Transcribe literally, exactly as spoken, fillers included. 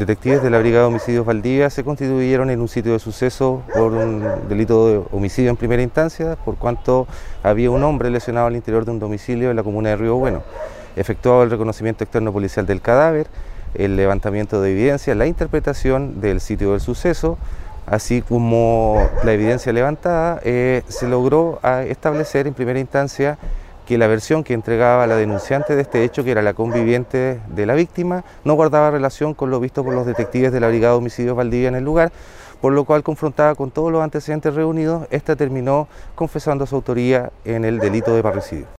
Detectives de la Brigada de Homicidios Valdivia se constituyeron en un sitio de suceso por un delito de homicidio en primera instancia, por cuanto había un hombre lesionado al interior de un domicilio en la comuna de Río Bueno. Efectuado el reconocimiento externo policial del cadáver, el levantamiento de evidencia, la interpretación del sitio del suceso, así como la evidencia levantada, eh, se logró establecer en primera instancia que la versión que entregaba la denunciante de este hecho, que era la conviviente de la víctima, no guardaba relación con lo visto por los detectives de la Brigada de Homicidios Valdivia en el lugar, por lo cual, confrontada con todos los antecedentes reunidos, esta terminó confesando su autoría en el delito de parricidio.